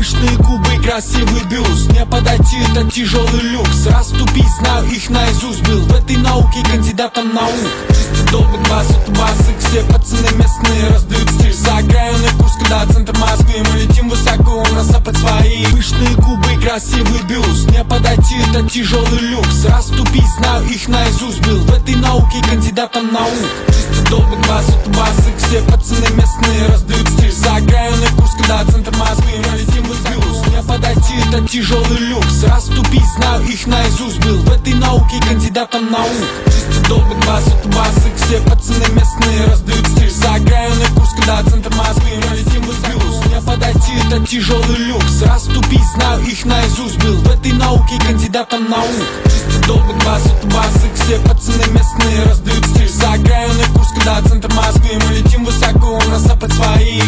Пышные губы, красивый бюст, не подойти, это тяжелый люкс. Раступить, знаю их наизусть, был в этой науке кандидатом наук. Чисто долго бас, это басы, все пацаны местные раздают стиль. Заиграю на курс, когда центр Москвы, мы летим высоко, на запад свои. Пышные губы, красивый бюст, не подойти, это тяжелый люкс. Раступить, знаю их наизусть, был в этой науке кандидатом наук. Чисто долго бас, это басы, все пацаны местные раздают стиль. Заиграю на курс, когда центр Москвы, мы летим высоко, не подойти, это тяжелый люкс. Раступить, знаю их наизусть, был в этой науке кандидатом наук. Чисто долго бас, это басы, все пацаны местные раздают стиль. Заиграю на курс, когда центр Москвы, мы летим высоко, не подойти, это тяжелый люкс. Раступить, знаю их наизусть, был в этой науке кандидатом наук. Чисто долго бас, это басы, все пацаны местные раздают стиль. Заиграю на курс, когда центр Москвы, мы летим высоко, на запад свои.